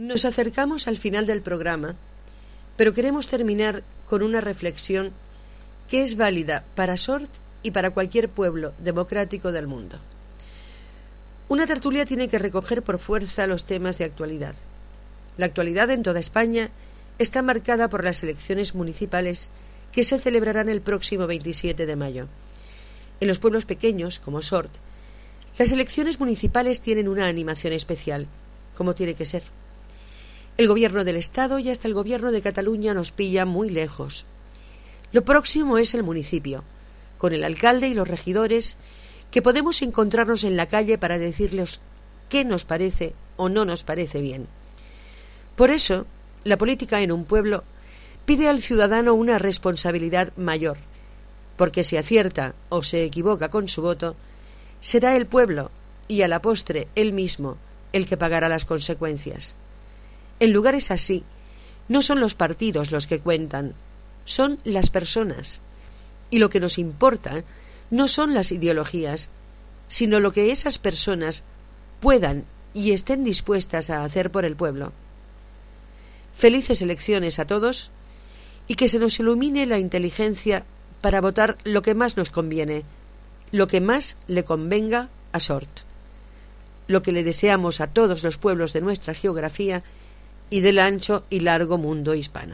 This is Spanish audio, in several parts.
Nos acercamos al final del programa, pero queremos terminar con una reflexión que es válida para Sort y para cualquier pueblo democrático del mundo. Una tertulia tiene que recoger por fuerza los temas de actualidad. La actualidad en toda España está marcada por las elecciones municipales que se celebrarán el próximo 27 de mayo. En los pueblos pequeños, como Sort, las elecciones municipales tienen una animación especial, como tiene que ser. El gobierno del Estado y hasta el gobierno de Cataluña nos pilla muy lejos. Lo próximo es el municipio, con el alcalde y los regidores, que podemos encontrarnos en la calle para decirles qué nos parece o no nos parece bien. Por eso, la política en un pueblo pide al ciudadano una responsabilidad mayor, porque si acierta o se equivoca con su voto, será el pueblo y a la postre él mismo el que pagará las consecuencias. En lugares así, no son los partidos los que cuentan, son las personas. Y lo que nos importa no son las ideologías, sino lo que esas personas puedan y estén dispuestas a hacer por el pueblo. Felices elecciones a todos y que se nos ilumine la inteligencia para votar lo que más nos conviene, lo que más le convenga a Sort. Lo que le deseamos a todos los pueblos de nuestra geografía y del ancho y largo mundo hispano.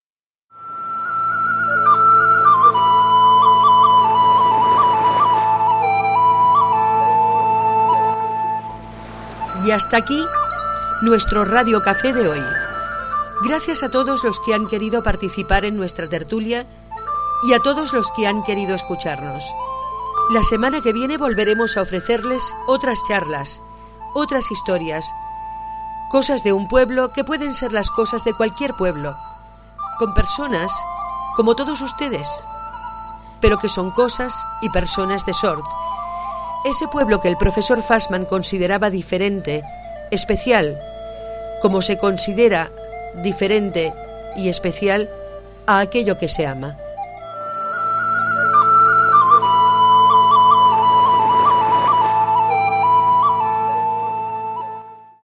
Y hasta aquí nuestro Radio Café de hoy. Gracias a todos los que han querido participar en nuestra tertulia y a todos los que han querido escucharnos. La semana que viene volveremos a ofrecerles otras charlas, otras historias, cosas de un pueblo que pueden ser las cosas de cualquier pueblo, con personas como todos ustedes, pero que son cosas y personas de Sort. Ese pueblo que el profesor Fassmann consideraba diferente, especial, como se considera diferente y especial a aquello que se ama.